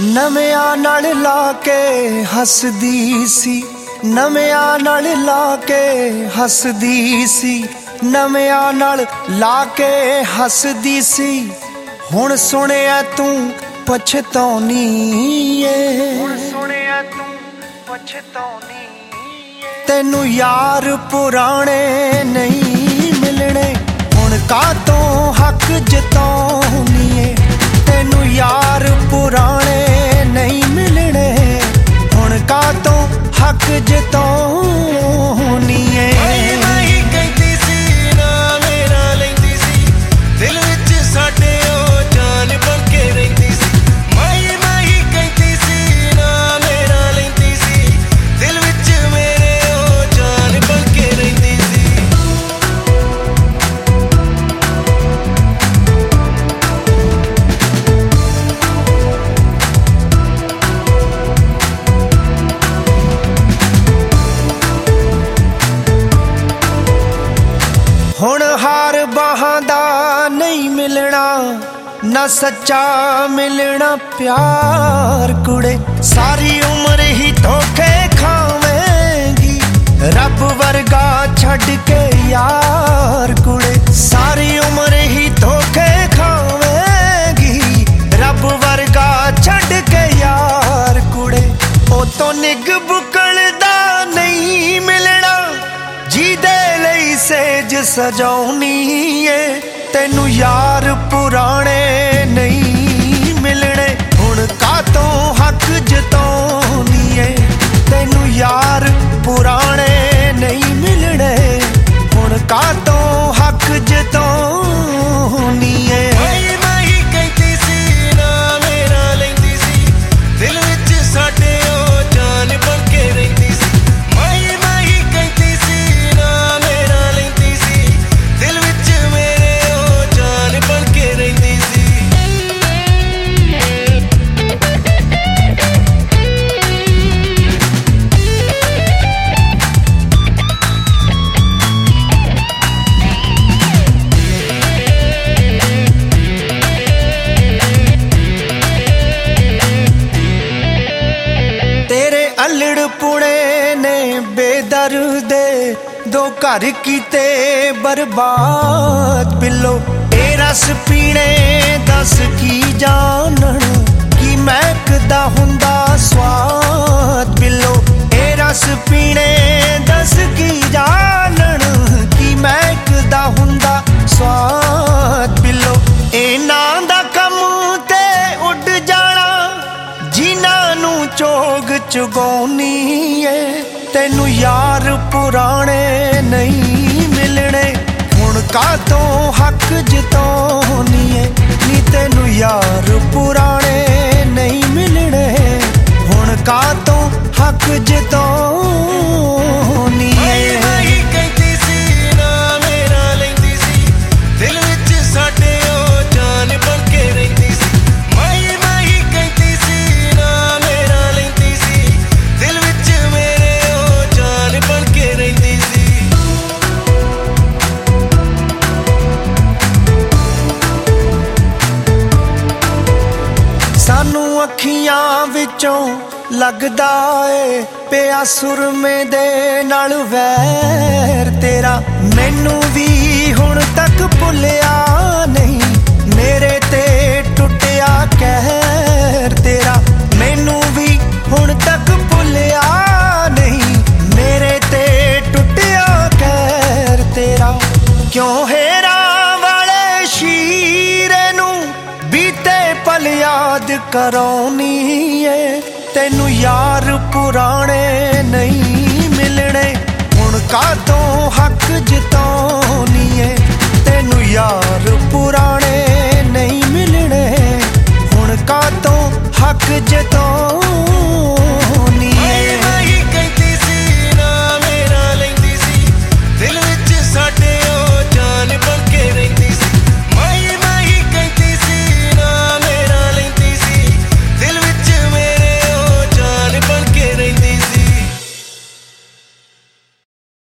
ਨਵਿਆਂ ਨਾਲ ਲਾ ਕੇ ਹੱਸਦੀ ਸੀ, ਨਵਿਆਂ ਨਾਲ ਲਾ ਕੇ ਹੱਸਦੀ ਸੀ, ਨਵਿਆਂ ਨਾਲ ਲਾ ਕੇ ਹੱਸਦੀ ਸੀ। ਹੁਣ ਸੁਣਿਆ ਤੂੰ ਪਛਤਾਉਣੀ ਏ, ਹੁਣ ਸੁਣਿਆ ਤੂੰ ਪਛਤਾਉਣੀ ਏ। ਤੈਨੂੰ ਯਾਰ ਪੁਰਾਣੇ ਨਹੀਂ ਮਿਲਣੇ, ਹੁਣ ਕਾਹਤੋਂ ਹੱਕ ਜਤਾਉਣੀ ਏ। ਤੈਨੂੰ ਯਾਰ ਪੁਰਾਣੇ ਨਹੀਂ ਮਿਲਣੇ, ਹੁਣ ਕਾਹਤੋਂ ਹੱਕ ਜਤਾਉਣੀ ਏ। ਹੁਣ ਹਾਰ ਬਾਹਾਂ ਦਾ ਨਹੀਂ ਮਿਲਣਾ, ਨਾ ਸੱਚਾ ਮਿਲਣਾ ਪਿਆਰ ਕੁੜੇ। ਸਾਰੀ ਉਮਰ ਹੀ ਧੋਖੇ ਖਾਵੇਂਗੀ, ਰੱਬ ਵਰਗਾ ਛੱਡ ਕੇ ਯਾਰ ਕੁੜੇ। ਸਾਰੀ ਉਮਰ ਹੀ ਧੋਖੇ ਖਾਵੇਂਗੀ, ਰੱਬ ਵਰਗਾ ਛੱਡ ਕੇ ਯਾਰ ਕੁੜੇ। ਉਹ ਤੋਂ ਨਿੱਘ ਬੁਕਲਦਾ ਨਹੀਂ ਮਿਲਣਾ, ਜਿਹਦੇ ਲਈ ਸੇਜ ਸਜਾਉਣੀ ਏ। ਤੈਨੂੰ ਯਾਰ ਪੁਰਾਣੇ ਨਹੀਂ ਮਿਲਣੇ, ਹੁਣ ਕਾਹਤੋਂ ਹੱਕ ਜਤਾਉਣੀ ਏ। ਤੈਨੂੰ ਯਾਰ ਪੁਰਾਣੇ ਨਹੀਂ ਮਿਲਣੇ, ਹੁਣ ਕਾਹਤੋਂ ਹੱਕ ਜਤਾਉਣੀ ਏ। ਅਲੜ ਪੁਣੇ ਨੇ ਬੇਦਰਦੇ, ਦੋ ਘਰ ਕੀਤੇ ਬਰਬਾਦ। ਪਿੱਲੋ ਇਹ ਰਸ ਪੀਣੇ ਦੱਸ ਕੀ ਜਾਣਨ, ਕੀ ਮਹਿਕਦਾ ਹੁੰਦਾ ਸਵਾਦ। ਪਿੱਲੋ ਇਹ ਰਸ ਪੀਣੇ ਦੱਸ ਕੀ ਜਾਣਨ, ਕੀ ਮਹਿਕਦਾ ਹੁੰਦਾ ਸਵਾਦ। ਪਿੱਲੋ ਇਹਨਾਂ ਦਾ ਕੰਮ ਤੇ ਉੱਡ ਜਾਣਾ, ਜਿਨ੍ਹਾਂ ਨੂੰ ਚੋਗ ਚੁਗਾਉਣੀ ਏ। ਤੈਨੂੰ ਯਾਰ ਪੁਰਾਣੇ ਨਹੀਂ ਮਿਲਣੇ, ਹੁਣ ਕਾਹਤੋਂ ਹੱਕ ਜਤਾਉਣੀ ਏ। ਨੀ ਤੈਨੂੰ ਯਾਰ ਪੁਰਾਣੇ ਨਹੀਂ ਮਿਲਣੇ, ਹੁਣ ਕਾਹਤੋਂ ਹੱਕ ਜਤਾਉਣੀ ਏ। ਸਾਨੂੰ ਅੱਖੀਆਂ ਵਿੱਚੋਂ ਲੱਗਦਾ ਏ ਪਿਆ ਸੁਰਮੇ ਦੇ ਨਾਲ ਵੈਰ ਤੇਰਾ। ਮੈਨੂੰ ਵੀ ਹੁਣ ਤੱਕ ਭੁੱਲਿਆ ਨਹੀਂ, ਮੇਰੇ ਤੇ ਟੁੱਟਿਆ ਕਹਿਰ ਤੇਰਾ। ਮੈਨੂੰ ਵੀ ਹੁਣ ਤੱਕ ਭੁੱਲਿਆ ਨਹੀਂ, ਮੇਰੇ ਤੇ ਟੁੱਟਿਆ ਕਹਿਰ ਤੇਰਾ। ਕਿਉਂ ਹੇਰਾਂ ਵਾਲੇ ਸ਼ੀਰੇ ਨੂੰ ਬੀਤੇ ਪਲ ਯਾਦ ਕਰਾਉਣੀ ਏ। ਤੈਨੂੰ ਯਾਰ ਪੁਰਾਣੇ ਨਹੀਂ ਮਿਲਣੇ, ਹੁਣ ਕਾਹਤੋਂ ਹੱਕ ਜਤਾਉਣੀ ਏ। ਤੈਨੂੰ ਯਾਰ ਪੁਰਾਣੇ